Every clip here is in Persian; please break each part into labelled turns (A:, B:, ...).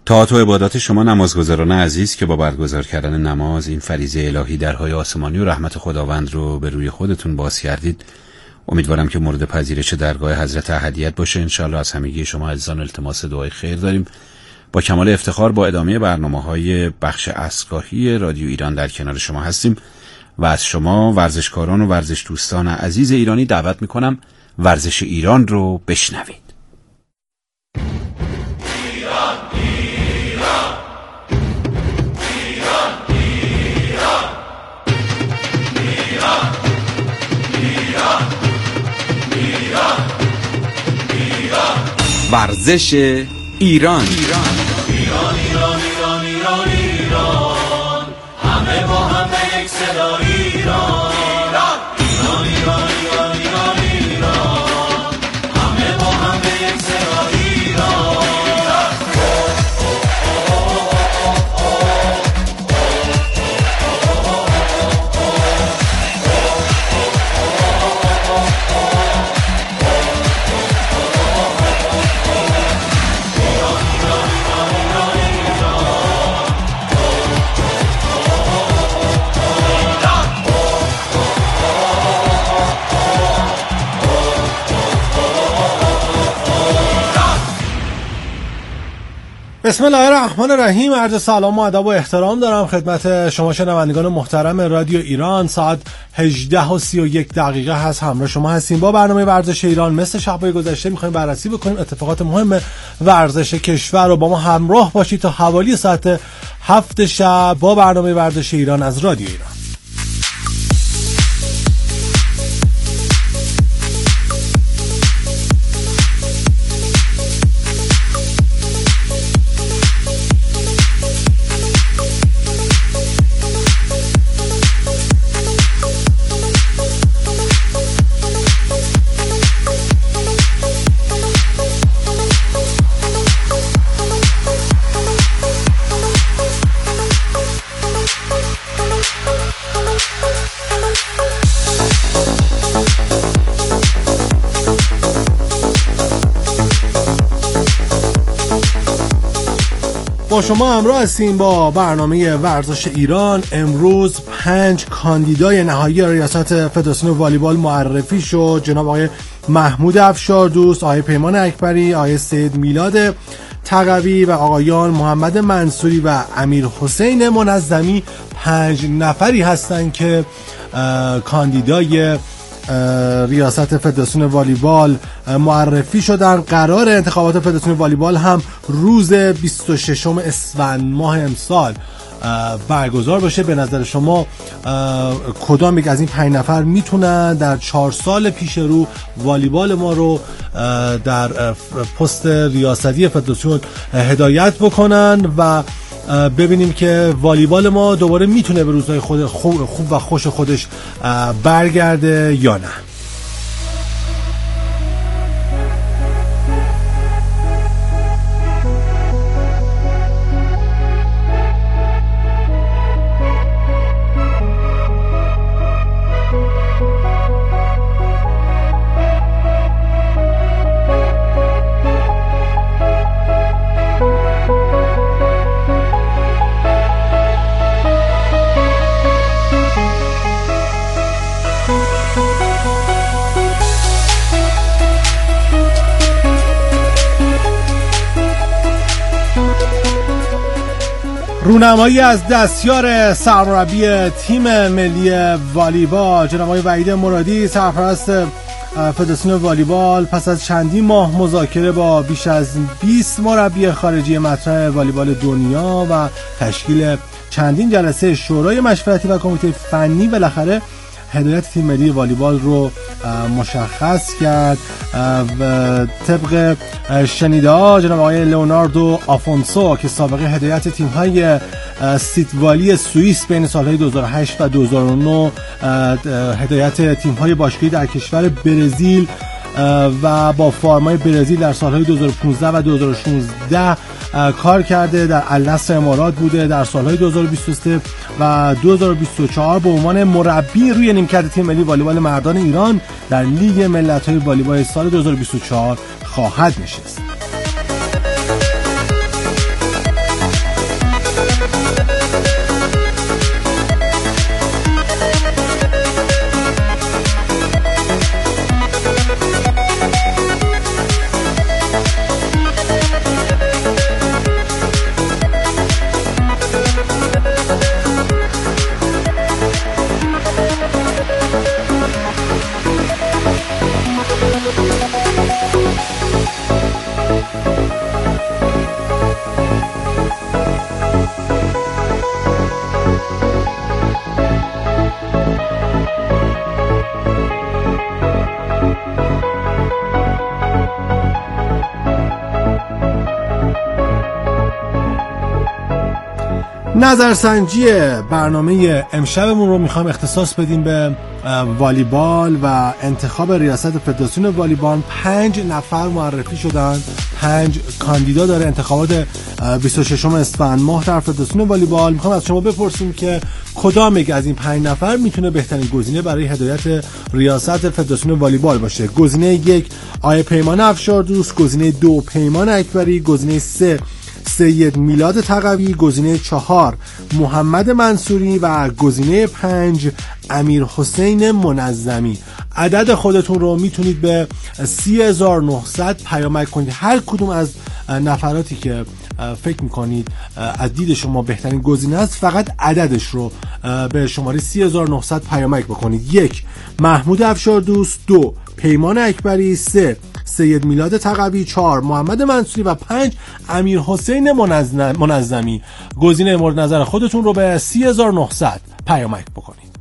A: طاعت و عبادات شما نمازگزاران عزیز که با برگزار کردن نماز این فریضه الهی درهای آسمانی و رحمت خداوند رو به روی خودتون باز کردید، امیدوارم که مورد پذیرش درگاه حضرت احدیت باشه. انشاءالله از همگی شما عزیزان التماس دعای خیر داریم. با کمال افتخار با ادامه برنامه‌های بخش عصرگاهی رادیو ایران در کنار شما هستیم و از شما ورزشکاران و ورزش دوستان عزیز ایرانی دعوت میکنم ورزش ایران رو بشنوید.
B: ورزش ایران. همه با همه یک صدا ایران. همه با همه یک صدا ایران.
C: بسم الله الرحمن الرحیم. عرض سلام و ادب و احترام دارم خدمت شما شنوندگان محترم رادیو ایران. ساعت 18:31 هست. همراه شما هستیم با برنامه ورزش ایران. مثل شب‌های گذشته می‌خوایم بررسی بکنیم اتفاقات مهم ورزش کشور رو. با ما همراه باشید تا حوالی ساعت 7 شب با برنامه ورزش ایران از رادیو ایران. با شما همراه هستیم با برنامه ورزش ایران. امروز 5 کاندیدای نهایی ریاست فدراسیون والیبال معرفی شد. جناب آقای محمود افشاردوست، آقای پیمان اکبری، آقای سید میلاد تقوی و آقایان محمد منصوری و امیر حسین منظمی 5 نفری هستند که کاندیدای ریاست فدراسیون والیبال معرفی شدن. قرار انتخابات فدراسیون والیبال هم روز 26 اسفند ماه امسال برگزار بشه. به نظر شما کدام یک از این 5 نفر میتونن در 4 سال پیش رو والیبال ما رو در پست ریاستی فدراسیون هدایت بکنن و ببینیم که والیبال ما دوباره میتونه به روزهای خوب و خوش خودش برگرده یا نه؟ رونمایی از دستیار سرمربی تیم ملی والیبال جناب آقای وحید مرادی، سرپرست فدراسیون والیبال، پس از چندین ماه مذاکره با بیش از 20 مربی خارجی مطرح والیبال دنیا و تشکیل چندین جلسه شورای مشورتی و کمیته فنی، بالاخره هدایت تیم ملی والیبال رو مشخص کرد. و طبق شنیده‌ها جناب آقای لئوناردو آفونسو که سابقه هدایت تیم‌های سیتوالی سوئیس بین سال‌های 2008 و 2009 هدایت تیم‌های باشگاهی در کشور برزیل و با فارمای برزیل در سال‌های 2015 و 2016 کار کرده، در النصر امارات بوده، در سال‌های 2023 و 2024 به عنوان مربی روی نیمکت تیم ملی والیبال مردان ایران در لیگ ملت‌های والیبال سال 2024 خواهد نشست. نظرسنجی برنامه امشبمون رو میخوام اختصاص بدیم به والیبال و انتخاب ریاست فدراسیون والیبال. 5 نفر معرفی شدن، 5 کاندیدا داره انتخابات 26 اسفند ماه در فدراسیون والیبال. میخوام از شما بپرسیم که کدام یک از این 5 نفر میتونه بهترین گزینه برای هدایت ریاست فدراسیون والیبال باشه. گزینه 1 آقای پیمان افشاردوست، گزینه 2 پیمان اکبری، گزینه 3 سید میلاد تقوی، گزینه 4 محمد منصوری و گزینه 5 امیر حسین منظمی. عدد خودتون رو میتونید به 30900 پیامک کنید. هر کدوم از نفراتی که فکر میکنید از دید شما بهترین گزینه است، فقط عددش رو به شماره 30900 پیامک بکنید. 1 محمود افشاردوست، 2 پیمان اکبری، 3 سید میلاد تقوی، 4 محمد منصوری و 5 امیر حسین منظمی. گزینه مورد نظر خودتون رو به 30900 پیامک بکنید.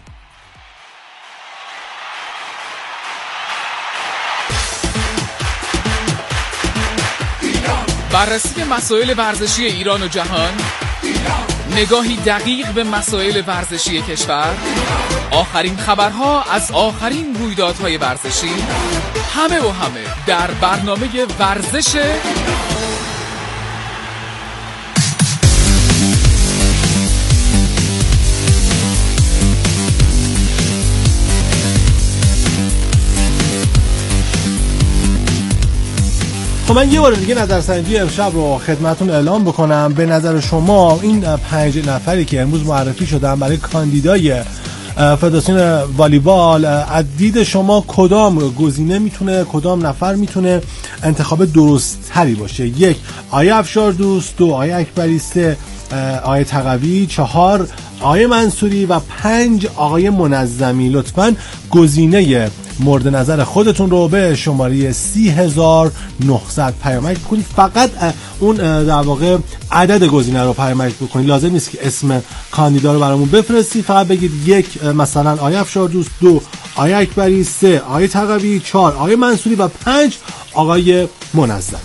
D: بررسی مسائل ورزشی ایران و جهان، نگاهی دقیق به مسائل ورزشی کشور، آخرین خبرها از آخرین رویدادهای ورزشی، همه و همه در برنامه ورزش
C: خب من یه بار دیگه نظرسنجی امشب رو خدمتون اعلام بکنم. به نظر شما این 5 نفری که امروز معرفی شدن برای کاندیدای فدراسیون والیبال، از دید شما کدام گزینه میتونه، کدام نفر میتونه انتخاب درست تری باشه؟ 1 آقای افشاردوست، 2 آقای اکبری، 3 آقای تقوی، 4 آقای منصوری و 5 آقای منظمی. لطفاً گزینه مورد نظر خودتون رو به شماره 30900 پیامک بکنید. فقط اون در واقع عدد گزینه رو پیامک بکنید، لازم نیست که اسم کاندیدا رو برامون بفرستید. فقط بگید 1 مثلا آقای افشاردوست، 2 آقای اکبری، 3 آقای تقوی، 4 آقای منصوری و 5 آقای منظمی.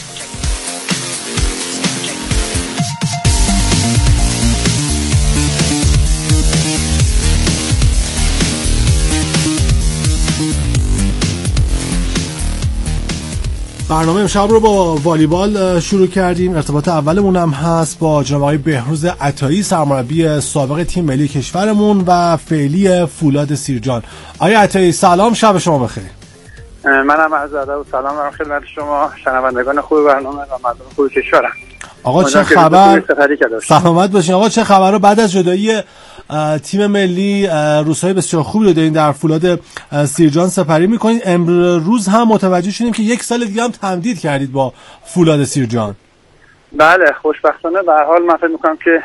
C: برنامه امشب رو با والیبال شروع کردیم. ارتباط اولمون هم هست با جناب آقای بهروز عطایی، سرمربی سابق تیم ملی کشورمون و فعلی فولاد سیرجان. آقای عطایی سلام، شب شما بخیر.
E: منم عرض ادب و سلام دارم خدمت شما شنوندگان خوب برنامه و مردم خوب کشورم.
C: آقا چه خبر؟ سلامت باشین. آقا چه خبر رو بعد از جدایی تیم ملی روزهای بسیار خوبی رو دارین در فولاد سیرجان سپری میکنید. امروز هم متوجه شدیم که 1 سال دیگه هم تمدید کردید با فولاد سیرجان.
E: بله خوشبختانه به هر حال من فکر میکنم که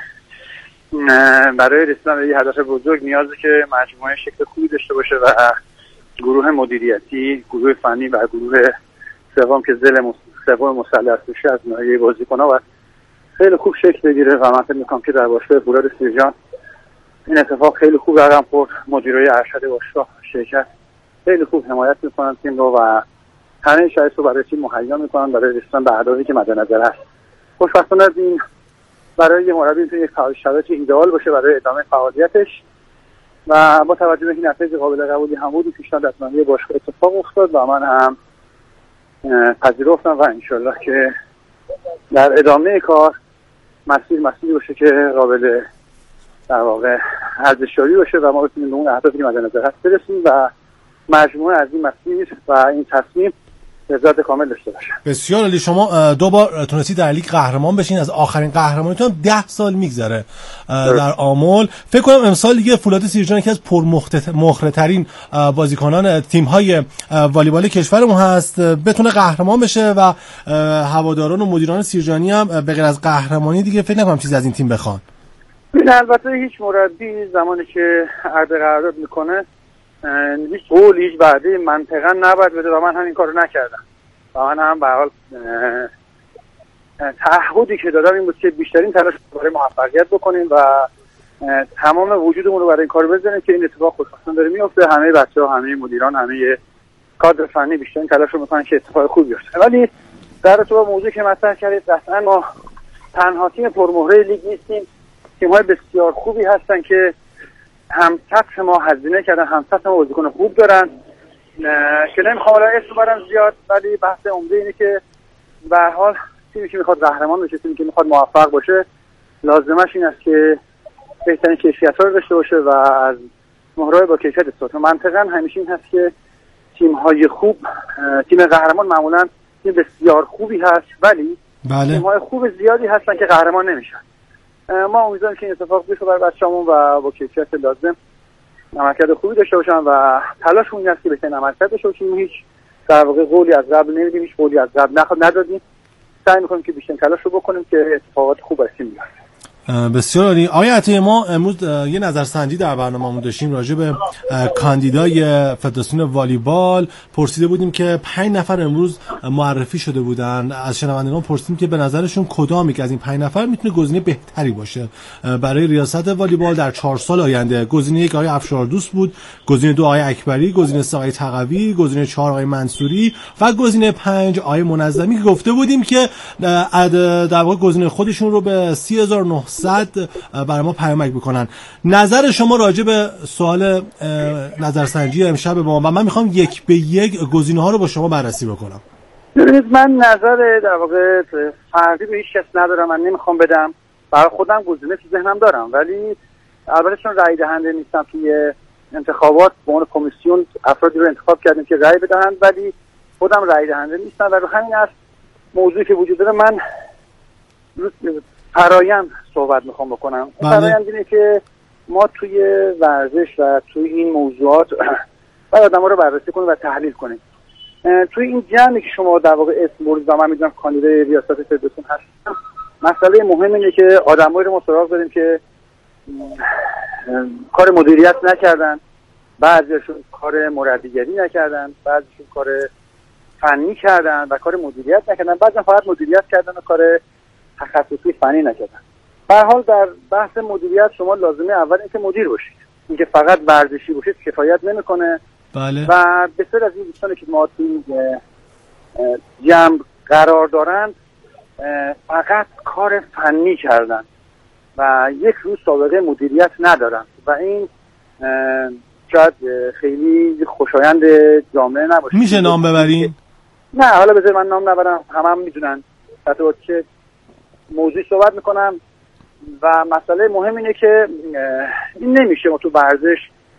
E: برای رسیدن به یه هدف بزرگ نیازه که مجموعه شکل خوبی داشته باشه و گروه مدیریتی، گروه فنی و گروه سوم که سوم مثلث بشه از ناحیه بازیکن‌ها و خیلی خوب شکل بگیره و من فکر میکنم که در باشگاه فولاد سیرجان این اتفاق خیلی خوب رقم خورد. مدیرای ارشد باشگاه شرکت خیلی خوب حمایت میکنن تیم رو و همه شرایط رو برای تیم مهیا میکنن برای رسیدن به اهدافی که مد نظر هست. خوشبختانه این برای یه مربی میتونه یک شرایط ایدئال باشه برای ادامه فعالیتش و با توجه به این نتایج قابل قبولی هم بود پیشنهاد از ناحیه باشگاه اتفاق افتاد و من هم پذیرفتم و انشالله که در ادامه کار مسیری باشه که قابل در واقع ارزش‌یابی باشه و ما بتونیم به اون اهدافی که مد نظر هست برسیم و مجموعه از این مسیر و این تصمیم لذت کامل داشته باشه.
C: بسیار عالی. شما 2 بار تونستی در لیگ قهرمان بشین، از آخرین قهرمانیتون 10 سال میگذره در آمل. فکر کنم امسال دیگه فولاد سیرجان یکی از پرمخره‌ترین بازیکنان تیم‌های والیبال کشورمون هست، بتونه قهرمان بشه و هواداران و مدیران سیرجانی هم به غیر از قهرمانی دیگه فکر نکنم چیزی از این تیم بخوان.
E: البته هیچ مربی زمانی که عرض قرارداد میکنه هیچ قول هیچ وعده منطقا نباید بده و من همین کارو نکردم و من هم به هر حال تعهدی که دادم این بود که بیشترین تلاش برای موفقیت بکنیم و تمام وجودمون رو برای این کار بزنیم که این اتفاق خوشبختانه داره میفته. همه بچه‌ها، همه مدیران، همه کادر فنی بیشترین تلاش رو میکنن که اتفاق خوبی بیفته. ولی در رابطه با موضوعی که مطرح کردید، قطعا ما تنها تیم پرمهره لیگ نیستیم. تیم‌های بسیار خوبی هستن که هم سطح ما هزینه کردن، هم سطح ما بازیکن خوب دارن که نمیخوام الان اسم برم زیاد، ولی بحث عمده اینه که به هر حال تیمی که میخواد قهرمان بشه، تیمی که میخواد موفق باشه، لازمش این است که بهترین کیفیت‌ها رو داشته باشه و از مهرهای با کیفیت استفاده. منطقاً همیشه این هست که تیم‌های خوب، تیم قهرمان معمولاً تیم بسیار خوبی هست، ولی تیم‌های خوب زیادی هستن که قهرمان نمیشن. ما امیدواریم که این اتفاق بیفته برای بچه‌مون و با کیفیت لازم عملکرد خوبی داشته باشن و تلاشمون این است که بهترین عملکرد داشته باشیم. هیچ در واقع قولی از قبل نمیدیم، هیچ قولی از قبل ندادیم. سعی می‌کنیم که بیشترین تلاش رو بکنیم که اتفاقات خوب از تیم بیفته.
C: بسیار عالی. آقای عطیه، ما امروز یه نظرسنجی در برنامه‌مون داشتیم راجع به کاندیدای فدراسیون والیبال. پرسیده بودیم که 5 نفر امروز معرفی شده بودن. از شنوندگان پرسیدیم که به نظرشون کدام یک از این 5 نفر میتونه گزینه بهتری باشه برای ریاست والیبال در 4 سال آینده. گزینه 1 آقای افشاردوست بود، گزینه 2 آقای اکبری، گزینه 3 آقای تقوی، گزینه 4 آقای منصوری و گزینه 5 آقای منظمی که گفته بودیم که در واقع گزینه خودشون رو به 30900 برای ما پیامک بکنن. نظر شما راجع به سوال نظرسنجی امشب با ما و من میخوام 1 به 1 گزینه ها رو با شما بررسی بکنم.
E: ببینید، من نظر در واقع فردی به هیچ کس ندارم، من نمیخوام بدم. برای خودم گزینه تو ذهنم دارم، ولی البته چون رأی دهنده نیستم توی انتخابات، به عنوان کمیسیون افرادی رو انتخاب کردیم که رأی بدهند، ولی خودم رأی دهنده نیستم و رو همین است موضوعی که وجود داره من فرایند صحبت میخوام بکنم. فرایند اینه که ما توی ورزش و توی این موضوعات باید آدم‌ها رو بررسی کنیم و تحلیل کنیم. توی این جمعی که شما در واقع اسم بردید و من میدونم کاندیدای ریاست فدراسیون هستم، مسئله مهم اینه که آدمایی رو ما سراغ داریم که کار مدیریت نکردن، بعضیشون کار مربیگری نکردن، بعضیشون کار فنی کردن و کار مدیریت نکردن، بعضی فقط مدیریت کردن و کار تخصصی فنی نکردن. به هر حال در بحث مدیریت شما لازمه اول اینکه مدیر باشید. اینکه فقط ورزشی باشید کفایت نمیکنه.
C: بله.
E: و بسیار از این دوستانی که ما توی جمع قرار دارند فقط کار فنی کردن و یک روز سابقه مدیریت ندارن و این شاید خیلی خوشایند جامعه نباشه.
C: میشه نام ببرین؟
E: نه، حالا بذار من نام نبرم، هم میدونن حتی با چه موضوعی صحبت میکنم. و مسئله مهم اینه که این نمیشه ما تو ورزش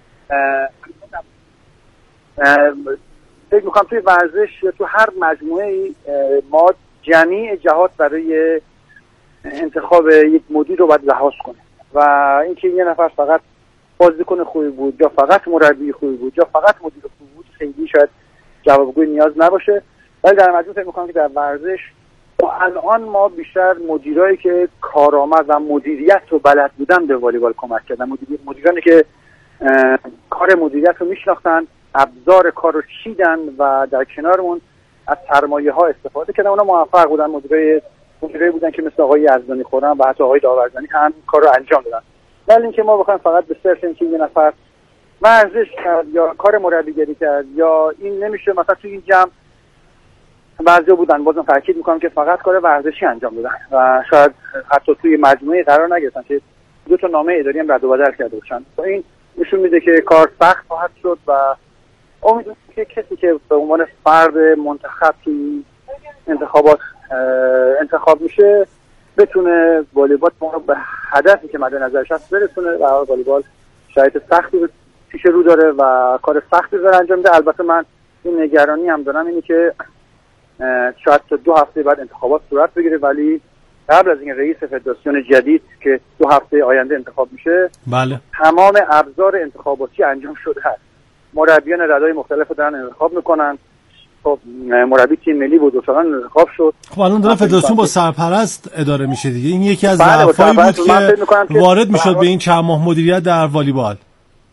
E: فکر میکنم توی ورزش یا تو هر مجموعه ما جمیع جهات برای انتخاب یک مدیر رو باید لحاظ کنیم و اینکه یه نفر فقط بازیکن خوبی بود یا فقط مربی خوبی بود یا فقط مدیر خوبی بود خیلی شاید جوابگوی نیاز نباشه. ولی در مجموع فکر میکنم که در ورزش الان ما بیشتر مدیرایی که کارآمد و مدیریت رو بلد بودن به والیبال کمک کردن، مدیرانی که کار مدیریت رو میشناختن، ابزار کار رو چیدن و در کنارمون از سرمایه ها استفاده کردن. اونا موفق بودن، مدیرایی بودن که مثل آقای یزدانی خورم و حتی آقای داورزنی هم کار رو انجام دادن. ولی اینکه ما بخوایم فقط به صرف اینکه یه نفر ورزش کرد یا کار مربیگری کرد یا این نمیشه. مثلا توی این جمع بعضی بودن، بازم تاکید میکنم که فقط کار ورزشی انجام دادن و شاید حتی توی مجموعه قرار نگرفتن که 2 تا نامه اداری هم رد و بدل کرده باشن. این نشون میده که کار سخت خواهد شد و امیدوارم که کسی که به عنوان فرد منتخب توی انتخابات انتخاب میشه بتونه والیبال ما رو به هدفی که مد نظرش هست برسونه. و والیبال شرایط سختی پیش رو داره و کار سختی داره انجام میده. البته من این نگرانی هم دارم اینه که شاید 2 هفته بعد انتخابات صورت بگیره، ولی قبل از این رئیس فدراسیون جدید که 2 هفته آینده انتخاب میشه،
C: بله،
E: تمام ابزار انتخاباتی انجام شده هست. مربیان رادهای مختلف دارن انتخاب میکنن. خب مربی تیم ملی بود و فلان انتخاب شد.
C: خب الان داره فدراسیون با سرپرست اداره میشه دیگه. این یکی از ضعفایی بود که وارد میشد به این چند ماه مدیریت در والیبال.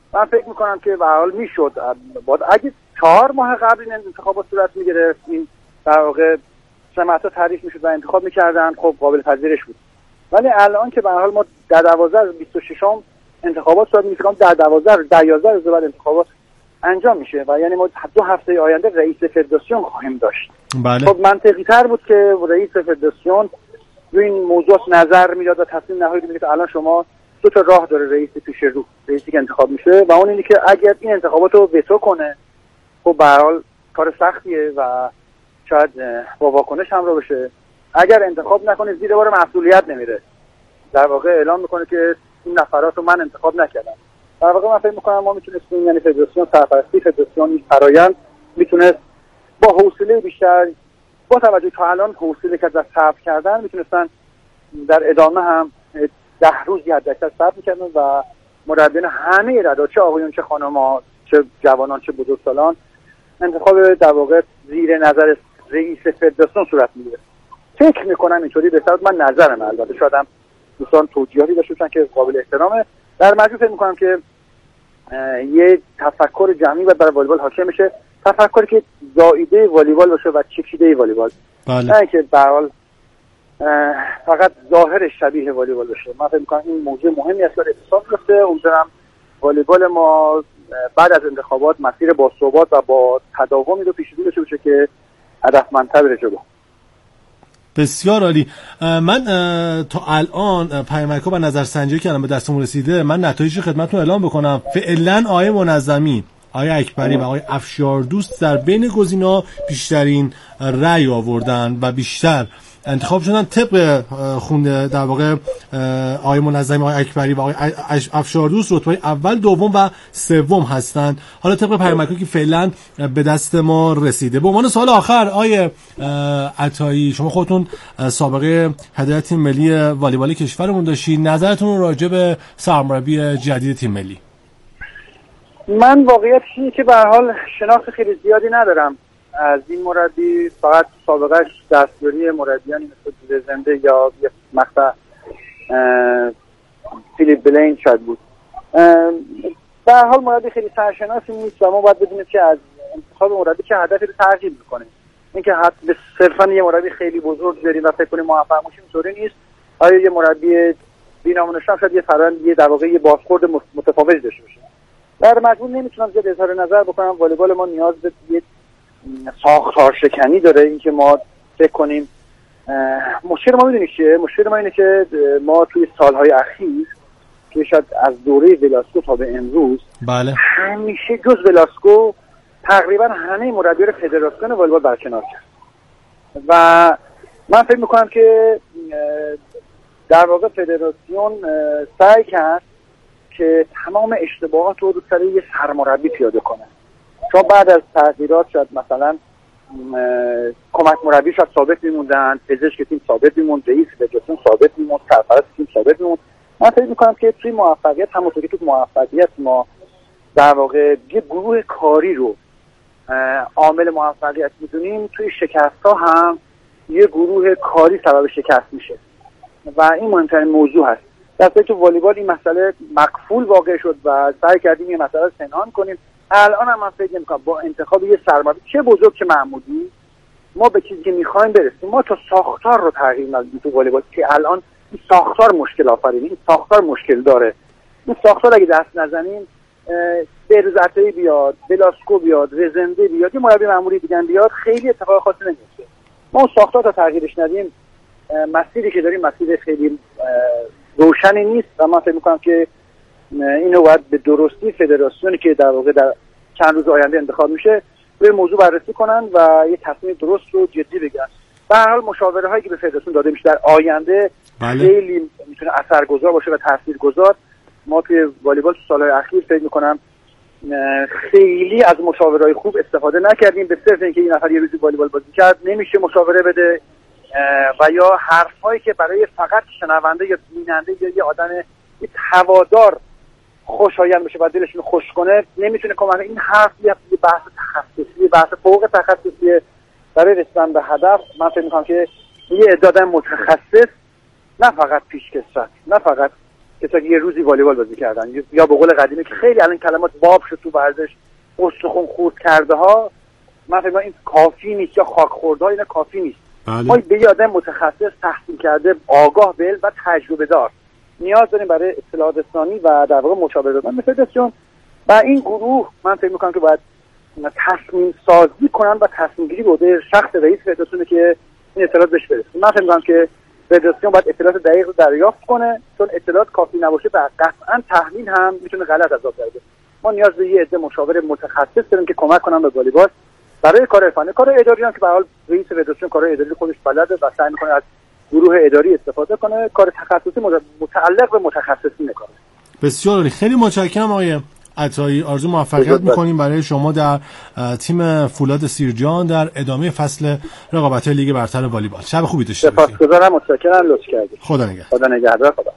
E: من فکر میکنم که به هر حال میشد اگه 4 ماه قبل این انتخابات صورت میگرفت، این در واقع سمت‌ها تعریف میشد و انتخاب میکردن، خب قابل پذیرش بود. ولی الان که به هر حال ما در 12 از 26 انتخابات صورت میگیره، در 11 روز بعد انتخابات انجام میشه و یعنی ما 2 هفته آینده رئیس فدراسیون خواهیم داشت.
C: بله.
E: خب منطقی تر بود که رئیس فدراسیون روی این موضوع نظر میداد و تصمیم نهایی میگه که الان شما 2 تا راه داره رئیس پیش رو، رئیسی که انتخاب میشه، و اون اینه که اگر این انتخابات رو وتو کنه، خب به هر حال کار سختیه و شاید با واکنش همراه بشه. اگر انتخاب نکنه زیر بار مسئولیت نمیره، در واقع اعلام میکنه که این نفرات رو من انتخاب نکردم. در واقع من فکر میکنم ما میتونستیم، یعنی فدراسیون، سرپرستی فدراسیون، این فرآیند میتونست با حوصله بیشتر، با توجه تا الان حوصله که صبر کردن، میتونستن در ادامه هم 10 روز یا 10 صبر میکردن و مربیان همه ردا، چه آقایون چه خانم‌ها، چه جوانان چه بزرگسالان، انتخاب در واقع زیر نظر رئیس فدراسیون صورت میگیره. فکر میکنم اینطوری بهتر. من نظرم، البته شاید هم دوستان توجیهاتی داشته باشن که قابل احترامه. در مجموع فکر میکنم که یه تفکر جمعی باید برای والیبال حاکم بشه، تفکری که زائیده والیبال باشه و چکیده والیبال، نه که به هر حال فقط ظاهر شبیه والیبال باشه. من فکر میکنم این موضوع مهمی است که اتصال گرفته. امیدوارم والیبال ما بعد از انتخابات مسیر با ثبات و با تداومی رو پیش رو داشته باشه که هدفمندتر بره جلو.
C: بسیار عالی. من تا الان پیامک‌ها و نظرسنجی کردم به دستمون رسیده. من نتایج خدمتتون اعلام بکنم. فعلا آقای منظمی، آقای اکبری و آقای افشاردوست در بین گزینه‌ها بیشترین رأی آوردن و بیشتر انتخاب شدن. طبق خونده در واقع آقای منظمی، آقای اکبری و آقای افشاردوست رتبه اول، دوم و سوم هستند. حالا طبق پیامکی که فعلا به دست ما رسیده. به عنوان سوال آخر، آقای عطایی، شما خودتون سابقه هدایت تیم ملی والیبال کشورمون داشتید، نظرتون راجع به سرمربی جدید تیم ملی؟
E: من واقعیت اینه که به هر حال شناخت خیلی زیادی ندارم از این مربی. فقط سابقهش دستیاری مربیانی مثل رزنده یا یه مقطع فیلیپ بلین شاید بود. به هر حال مربی خیلی سرشناسی نیست و ما باید بدونیم که از انتخاب مربی که هدفی رو ترجیح میکنه. اینکه حتی صرفا یه مربی خیلی بزرگ داریم و فکر کنیم موفق میشیم اینطوری نیست. آیا یه مربی بی‌نامونشان شاید یه فرآیند، یه در واقع یه بازخورد متفاوتی داشته باشه. در مجموع نمیتونم زیاد اظهار نظر بکنم. والیبال ما نیاز به یه ساختار شکنی داره. اینکه ما فکر کنیم مشکل ما میدونی چیه؟ مشکل ما اینه که ما توی سالهای اخیر که شاید از دوره ولاسکو تا به امروز،
C: بله،
E: همیشه جز ولاسکو تقریبا همه مربیان فدراسیون والیبال برکنار کرد و من فکر میکنم که در واقع فدراسیون سعی کرد که تمام اشتباهات رو سر یه سرمربی پیاده کنه. چون بعد از تغییرات شاید مثلا کمک مربی شاید ثابت میموندن، پزشک تیم ثابت میموند، رئیس فدراسیون ثابت میموند، سرپرست تیم ثابت میموند. من فکر میکنم که توی موفقیت، همونطوری که توی موفقیت ما در واقع یه گروه کاری رو عامل موفقیت میدونیم، توی شکست ها هم یه گروه کاری سبب شکست میشه و این مهمترین موضوع هست. در تو والیبال این مسئله مقفول واقع شد و سعی کردیم یه مسئله رو پنهان کنیم. الان هم من فکر نمی‌کنم با انتخاب یه سرمربی چه بزرگ چه محمودی ما به چیزی که می‌خوایم برسیم. ما تا ساختار رو تغییر ندادیم تو والیبال که الان این ساختار مشکل آفرینه، این ساختار مشکل داره. این ساختار اگه دست نزنیم، بهروز عطایی بیاد، بلاسکو بیاد، رزنده بیاد، یه مربی معمولی دیگه بیاد، خیلی اتفاق خاصی نمیفته. ما اون ساختار تا تغییرش ندیم، مسیری که داریم مسیر خیلی روشنی نیست و من فکر می‌کنم که اینو باید به درستی فدراسیونی که در واقع در چند روز آینده انتخاب میشه روی موضوع بررسی کنن و یه تصمیم درست رو جدی بگیرن. به هر حال مشاوره هایی که به فدراسیون داده میشه در آینده خیلی میتونه اثرگذار باشه و تاثیرگذار. ما توی والیبال تو سالهای اخیر فکر میکنم خیلی از مشاورهای خوب استفاده نکردیم، به صرف اینکه این نفر یه روزی والیبال بازی کرد نمیشه مشاوره بده و یا حرفایی که برای فقط شنونده یا بیننده یا یه آدم یه هوادار خوشایند بشه و دلشون خوش کنه نمیتونه کمک. این حرف یه بحث تخصصی، بحث فوق تخصصی برای رسیدن به هدف. من فکر می‌کنم که یه عده متخصص، نه فقط پیشکسوت، نه فقط کسایی که یه روزی والیبال بازی کردن، یا به قول قدیمی که خیلی الان کلمات باب شد تو ورزش، استخوان خورد کرده ها، من فکر می‌کنم این کافی نیست، یا خاک خورده ها اینا کافی نیست. ما به یه آدم متخصص، تحصیل کرده، آگاه به علم و تجربه دار نیاز داریم برای اطلاعات رسانی و در واقع مشاوره دادن به فدراسیون. و این گروه من فکر می‌کنم که باید تصمیم سازی کنن و تصمیم گیری بوده شخص رئیس فدراسیونه که این اطلاعات بهش برسه. من فکر می‌کنم که فدراسیون باید اطلاعات دقیق رو دریافت کنه، چون اطلاعات کافی نباشه و قطعاً تحلیل هم میتونه غلط از آب در بیاره. ما نیاز به یه عده مشاور متخصص داریم که کمک کنن به والیبال برای کار عرفانی. کار اداری هم که به هر حال رئیس فدراسیون کار اداری خودش بلده و سعی می‌کنه از گروه اداری استفاده کنه، کار تخصصی متعلق به متخصصین کنه.
C: بسیار عالی، خیلی متشکرم آقای عطایی. آرزو موفقیت می‌کنیم برای شما در تیم فولاد سیرجان در ادامه فصل رقابت‌های لیگ برتر والیبال. شب خوبی داشته باشید.
E: سپاسگزارم، متشکرم، لطف کردید.
C: خدا نگهدار.
E: خدا نگهدار. خدا.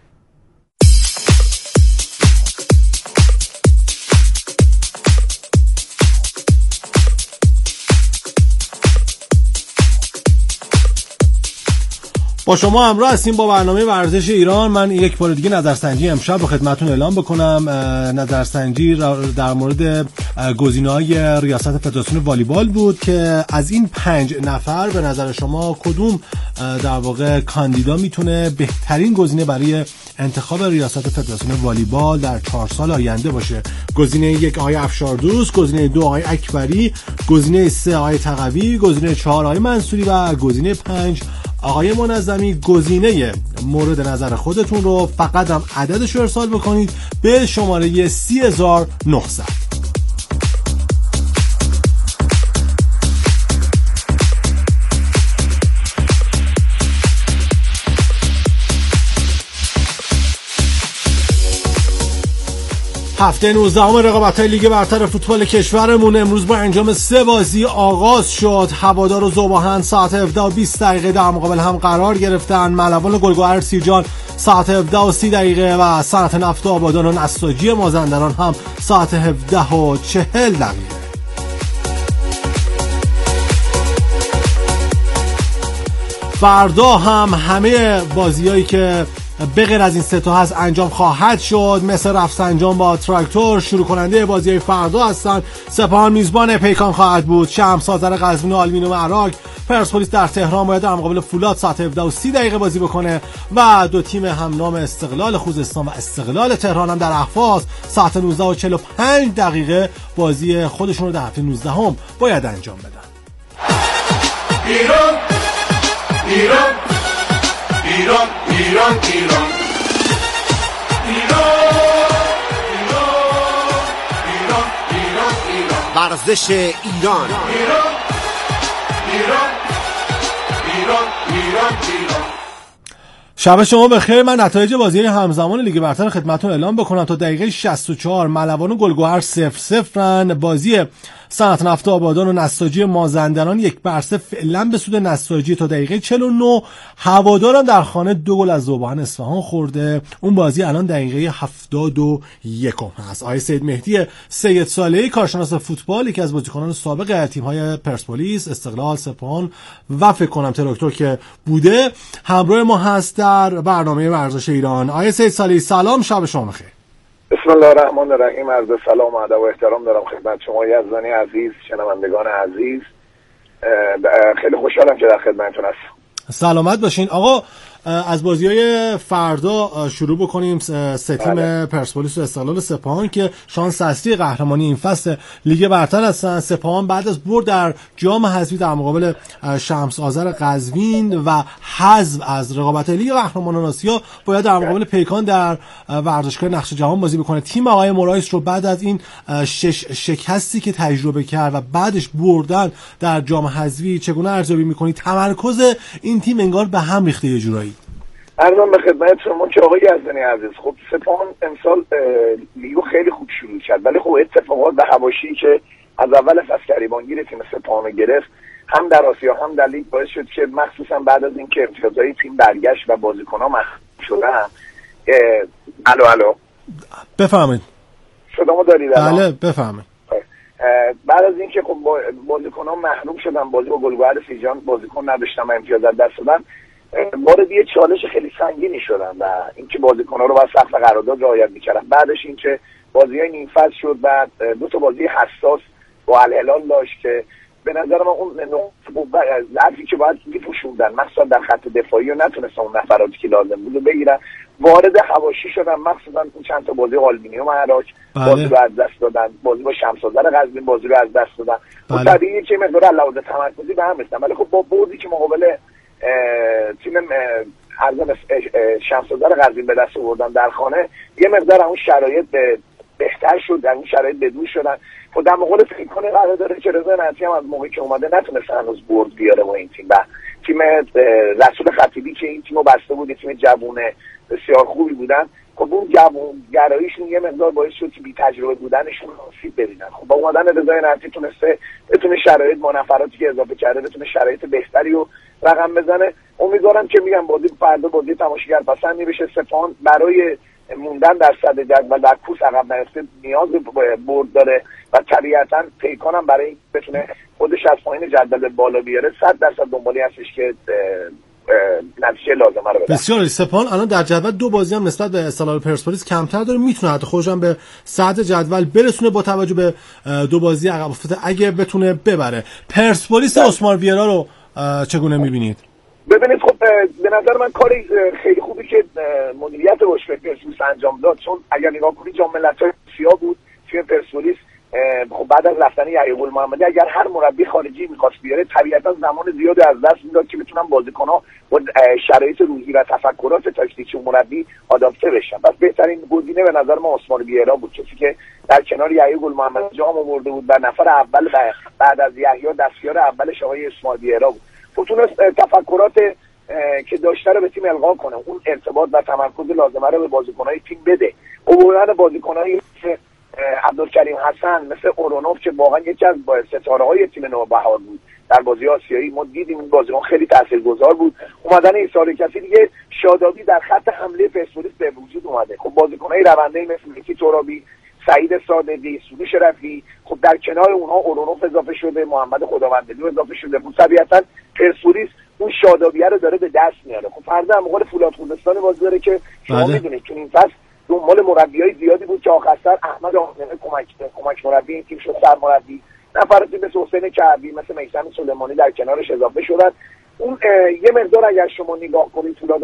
C: با شما همراه هستیم با برنامه ورزش ایران. من یک بار دیگه نظرسنجی امشب به خدمتتون اعلام بکنم. نظرسنجی در مورد گزینه‌های ریاست فدراسیون والیبال بود که از این 5 نفر به نظر شما کدوم در واقع کاندیدا میتونه بهترین گزینه برای انتخاب ریاست فدراسیون والیبال در 4 سال آینده باشه؟ گزینه 1 آقای افشاردوست، گزینه 2 آقای اکبری، گزینه 3 آقای تقوی، گزینه 4 آقای منصوری و گزینه 5 آقای منظمی. گزینه مورد نظر خودتون رو فقط هم عددش رو ارسال بکنید به شماره 30900. هفته 19 رقابت‌های لیگ برتر فوتبال کشورمون امروز با انجام 3 بازی آغاز شد. هوادار و ذوب‌آهن ساعت 17:20 در مقابل هم قرار گرفتن. ملوان و گلگهر سیرجان ساعت 17:30 و صنعت نفت آبادان و نساجی مازندران هم ساعت 17:40. فردا هم همه بازیایی که به غیر از این 3 تا هست انجام خواهد شد. مثل رفسنجان با تراکتور شروع کننده بازی فردا هستن. سپاهان میزبان پیکان خواهد بود. شمس آذر قزوین و آلومینیوم عراق. پرسپولیس در تهران باید در مقابل فولاد ساعت 17:30 بازی بکنه و دو تیم همنام استقلال خوزستان و استقلال تهران هم در اهواز ساعت 19:45 بازی خودشون رو در هفته 19 باید انجام بدن.
B: ایران ایران ایران ایران ایران ایران ایران ایران
F: ورزش ایران
B: ایران ایران ایران ایران ایران.
C: شب شما بخیر. من نتایج بازی همزمان لیگ برتر خدمتتون اعلام بکنم. تا دقیقه 64 ملوان و گلگهر 0-0 بازی صنعت نفت آبادان و نساجی مازندران 1-0 فعلا به سود نساجی. تا دقیقه 49 هوادارم در خانه 2 گل از ذوب‌آهن اصفهان خورده. اون بازی الان دقیقه 71 هست. آقای سید مهدی سید صالحی کارشناس فوتبال، یکی از بازیکنان سابق تیم‌های پرسپولیس، استقلال، سپاهان و فکر کنم تراکتور که بوده، همراه ما هست در برنامه ورزش ایران. آقای سید صالحی سلام، شب شما بخیر.
G: بسم الله الرحمن الرحیم. عرض سلام و ادب و احترام دارم خدمت شما یزدانی عزیز، شنوندگان عزیز. خیلی خوشحالم که در خدمتتون هستم.
C: سلامت باشین. آقا از بازی‌های فردا شروع بکنیم. 3 تیم پرسپولیس و استقلال و سپاهان که شانس اصلی قهرمانی این فصل لیگ برتر هستن. سپاهان بعد از برد در جام حذفی در مقابل شمس آذر قزوین و حذف از رقابت لیگ قهرمانان آسیا باید در مقابل پیکان در ورزشگاه نقش جهان بازی بکنه. تیم آقای مرایس رو بعد از این شکستی که تجربه کرد و بعدش بردن در جام حذفی چگونه ارزیابی می‌کنید؟ تمرکز این تیم انگار به هم ریخته یه جورایی.
G: عرضم به خدمت شما که آقای یزدانی عزیز، خب سپاهان امسال لیگو خیلی خوب شروع کرد، ولی خب اتفاقات به حواشی که از اول فصل گریبانگیر تیم سپاهان گرفت هم در آسیا هم در لیگ باعث شد که مخصوصا بعد از اینکه امتیازهای تیم برگشت و بازیکن‌ها محروم شدن. الو
C: بفرمایید.
G: صدامو دارید؟
C: بله بفرمایید.
G: بعد از اینکه خب بازیکن‌ها محروم شدن، بازی با گلگهر سیرجان بازیکن نداشتن و امتیاز از دست دادن، وارد یه چالش خیلی سنگینی شدن و اینکه بازیکن‌ها رو باید سقف قرارداد رعایت می‌کردن. بعدش اینکه بازی‌های نیم فصل شد و 2 بازی حساس با الهلال داشت که به نظر من اون ضعفی که باید می‌پوشوندن مخصوصا در خط دفاعی و نتونستن اون نفراتی که لازم بود بگیرن، وارد حواشی شدن، مخصوصا اون چند تا بازی آلبینی و معراج بازی رو از دست دادن، بازی با شمس‌آذر قزوین بازی رو از دست دادن. اون طبیعیه که مقدار علاوه تمرکزی به هم رسیدن، ولی خب با بردی که مقابل تیم شمس‌آذر قزوین به دست آوردن در خانه یه مقدار اون شرایط بهتر شد، در اون شرایط بدون شدن. خود در مقابل فکر کنه قرار داره که رضا نعتی هم از موقعی که اومده نتونست هنوز برد بیاره با این تیم و تیم رسول خطیبی که این تیمو بسته بود، تیم جوون بسیار خوبی بودن، خب اون جوون گراییشون یه مقدار باعث شد که بی تجربه بودنشون آسیب ببینن. خب با اومدن رضا نعتی تونسته بتونه شرایط با نفراتی که اضافه کرده بتونه شرایط بهتری رو رقم بزنه. امیدوارم که میگم بازی فردا بازی تماشاگر پسندی بشه. سپاهان برای موندن در صدر جدول در کوس عقب نیفته نیاز به برد داره و طبیعتاً پیکانم برای بتونه خودش از پایین جدول بالا بیاره 100% دنبالی هستش که نتیجه لازمه رو بده.
C: بسیار سپاهان الان در جدول 2 بازی هم نسبت به استقلال پرسپولیس کمتر داره، میتونه حتی خودش هم به صدر جدول برسونه با توجه به 2 بازی عقب افتاده اگه بتونه ببره. پرسپولیس عثمان ویرا رو چگونه میبینید؟
G: ببینید خب به نظر من کار خیلی خوبی که مدیریت روشن پرسپولیس انجام داد، چون اگر نگاه کنید جام ملت‌های آسیا بود تیم پرسپولیس، خب بعد از رفتن یحیی محمدی اگر هر مربی خارجی می‌خواست بیاره طبیعتاً زمان زیادی از دست میداد که بتونن بازیکن‌ها با شرایط روحی و تفکرات تاکتیکی مربی آداپته بشن. پس بهترین گزینه به نظر من عثمان ویرا بود، کسی که در کنار یحیی محمدی جام آورده بود و نفر اول بعد از یحیی دستیار اولش آقای عثمان ویرا بود. تونست تفکرات که داشته رو به تیم القا کنه، اون ارتباط و تمرکز لازمه رو به بازیکن‌های تیم بده. آوردن بازیکن‌های مثل عبدالکریم حسن، مثل اورونوف که واقعا یکی از ستاره‌های تیم نوبهار بود در بازی آسیایی، ما دیدیم این بازیکن خیلی تاثیرگذار بود. اومدن ایسار کسی دیگه شادابی در خط حمله پرسپولیس به وجود اومده. خب بازیکن‌های رونده‌ای مثل مکی ترابی، سعید صادقی، سروش شرفی، خب در کنار اونها اورونوف اضافه شده، محمد خداوندلو اضافه شده. خب طبیعتاً پرسپولیس اون شادابیه رو داره به دست میاره. خب فردا هم مقابل فولاد خوزستان بازی داره که شما میدونید چون این فصل دنبال مربیای زیادی بود که آخر سر احمد آقایی کمک مربی این تیم شد سرمربی، نفراتی مثل حسین کعبی مثل میثم سلیمانی در کنارش اضافه شدن. اون یه مقدار اگر شما نگاه کنید فولاد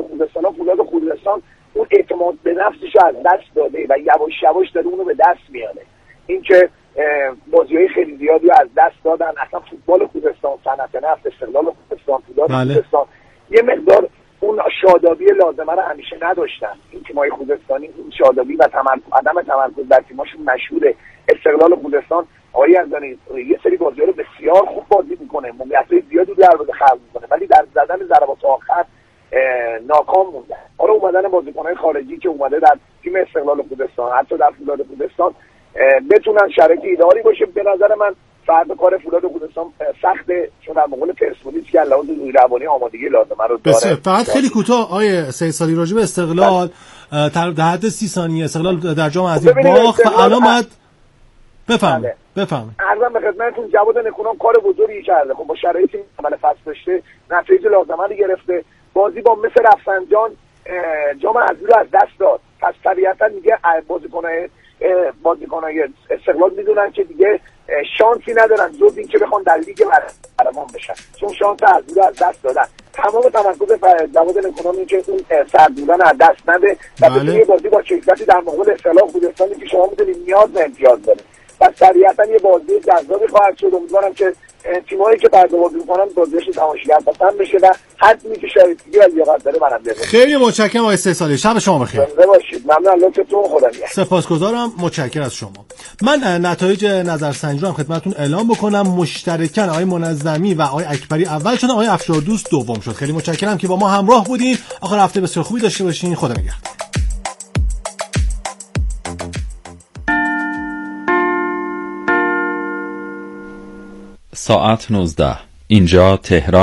G: خوزستان اون اعتماد به نفسش رو از دست داده و یواش یواش داره اونو به دست میاره. اینکه بازی‌های خیلی زیادی از دست دادن، اصلا فوتبال خوزستان، صنعت نفت، استقلال خوزستان، فولاد خوزستان یه مقدار اون شادابی لازمه رو همیشه نداشتن. این تیم‌های خوزستانی این شادابی و عدم تمرکز در تیم‌هاشون مشهوره. استقلال خوزستان آقای یزدانی یه سری بازی‌ها رو بسیار خوب بازی می‌کنه، موقعیت‌های زیادی دروازه خلق می‌کنه، ولی در زدن ضربات آخر ناکام مونده. حالا اومدن بازیکن‌های خارجی که اومده در تیم استقلال خوزستان، حتی در فولاد خوزستان بتونن شرایط ایدئالی باشه. به نظر من فردا کار فولاد خوزستان سخته، چون در مقابل پرسپولیس که لحاظ روانی آمادگی لازمه رو داره.
C: فقط خیلی کوتاه آیه سید سالی راجع به استقلال در حد 30 ثانیه استقلال در جام حذفی باخت و علامت بفهم.
G: عرضم به خدمتتون جواد نکونام کار بزرگی کرده. خب با شرایطی عمل فصل داشته، نتایج لازمه رو گرفته. بازی با مثل رفسنجان جام حذفی رو از دست داد. پس طبیعتا دیگه بازیکنای استقلال میدونن که دیگه شانسی ندارن جز این که بخوان در لیگ قهرمان بشن، چون شانس حذفی رو از دست دادن. تمام تمرکز جواد نکونام که اون سردودن از دست نده و بتونه بازی با کیفیتی در مقابل استقلال خوزستانی که شما میدونید نیاز به امتیاز داره. پس طبیعتا یه بازی جذابی خواهد شد. امیدوارم که تیمایی که فردا بازی می‌کنن بازیش تماشاگر پسند بشه و حتمی که شایستگی و لیاقت داره برنده بشه.
C: خیلی متشکرم آقای سه سالی، شب شما بخیر.
G: زنده باشید. ممنون لطفتون. خدا نگهدار.
C: سپاسگزارم، متشکرم از شما. من نتایج نظرسنجی رو هم خدمتتون اعلام بکنم. مشترکاً آقای منظمی و آقای اکبری اول شدن، آقای افشاردوست دوم شد. خیلی متشکرم که با ما همراه بودین. آخر هفته بسیار خوبی داشته باشین. خدا نگهدار.
F: ساعت 19 اینجا تهران.